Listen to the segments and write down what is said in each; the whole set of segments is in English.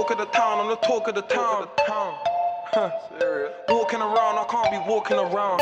talk of the town, I'm the talk of the town. Walking around, I can't be walking around.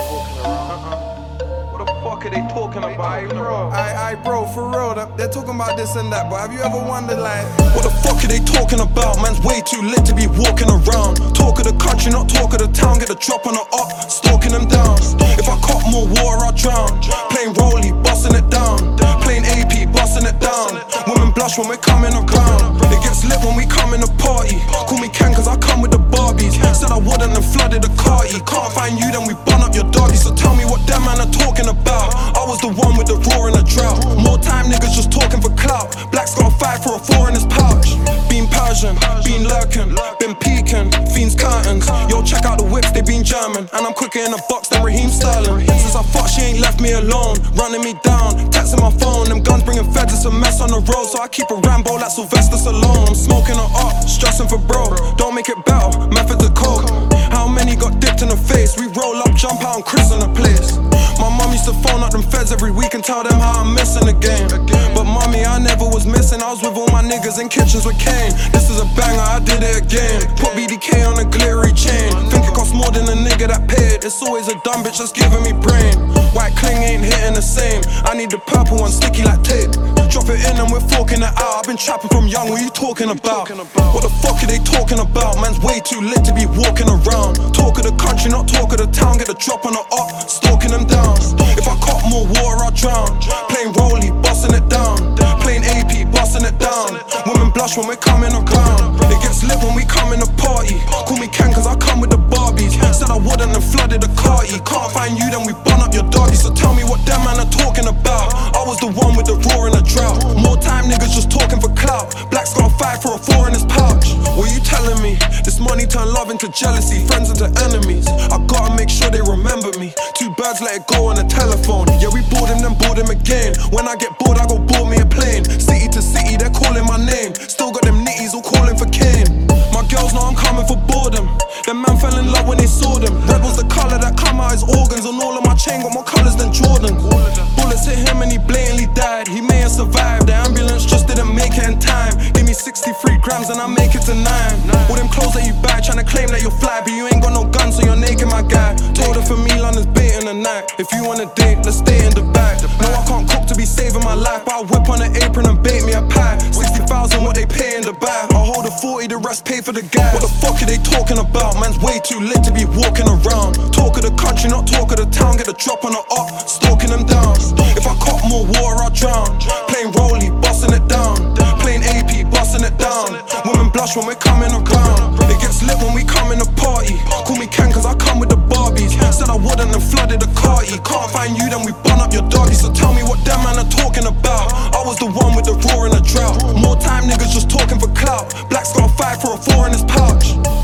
What the fuck are they talking about, bro? Bro, for real, they're talking about this and that, but have you ever wondered, like, what the fuck are they talking about? Man's way too lit to be walking around. Talk of the country, not talk of the town. Get the drop on the up, stalking them down. If I caught more water, I'll drown. Playing Rollie, busting it down. Playing AP, busting it down. Women blush when we're coming around. It gets lit when we come in the party. Call me Ken cause I come with the Barbies. Said I wouldn't and flooded the carty. Can't find you, then we bun up your doggy. So tell me what them man are talking about. I was the one with the roar and the drought. More time niggas just talking for clout. Black's got a 5 for a 4 in his pouch. Been Persian, been lurking, been peeking, fiends curtains. Yo, check out the whips, they been German. And I'm quicker in the box than Raheem Sterling. Since I thought she ain't left me alone, running me down, texting my phone. Them guns bringing feds, it's a mess on the road. So I keep a Rambo like Sylvester Stallone. I'm smoking her up, stressing for bro. Don't make it better, methods of coke. How many got dipped in the face? We roll up, jump out and Chris on the place. My mum used to phone up them feds every week and tell them how I'm missing the game. But mommy, I never was missing. I was with all my niggas in kitchens with Kane. This is a banger, I did it again. Put BDK on a glittery chain. Think it costs more than a nigga that paid. It's always a dumb bitch that's giving me brain. White cling ain't hitting the same. I need the purple one, sticky like tape. Drop it in and we're forking it out. I've been trapping from young, what you talking about? What the fuck are they talking about? Man's way too lit to be walking around. Talk of the country, not talk of the town. Get the drop on the up, stalking them down. If I caught more water, I'll drown. Playing Rollie, busting it down. Playing AP, busting it down. Women blush when we're coming around. It gets lit when we come in the party. Call me Ken cause I come with the Barbies. Said I wouldn't and flooded the carty. Can't find you, then we bun up your doggy. So tell me what them man are talking about. I was the one with the roar and the drought. More time niggas just talking for clout. Black's got a 5 for a 4 in his pouch. What you telling me? This money turned love into jealousy, friends into enemies. I gotta make sure they remember me. 2 birds let it go on the telephone. Yeah, we bored him, then bored him again. When I get bored, I go board me a plane. City to city, they're calling my name. Still got them nitties all calling for Kane. My girls know I'm coming for boredom. Them man fell in love when they saw them. Red was the colour that come out his organs. And all of my chain got more colours than Jordan. Bullets hit him and he blatantly died. He may have survived, the ambulance just didn't make it in time. Give me 63 grams and I make it to 9. All them clothes that you buy, tryna claim that you're fly, but you ain't got no gun, so you're naked, my guy. Told her for me, London's bait in the night. If you wanna date, let's stay in the back. No, I can't cook to be saving my life, but I whip on an apron and bake me a pie. 60,000 what they pay in the back. I hold a 40, the rest pay for the gas. What the fuck are they talking about? Man's way too lit to be walking around. Talk of the country, not talk of the town. Get the drop on the up, stalking them down. If I caught more water, I'll drown. Playing Rollie, busting it down. Playing AP, busting it down. Women blush when we're coming around. It gets lit when we come in the party. Call me Ken cause I come with the Barbies. Said I wouldn't and flooded the carty. Can't find you, then we bun up your doggy. So tell me what them man are talking about. I was the one with the roar and the drought. More time niggas just talking for clout. Black's got a 5 for a 4 in his pouch.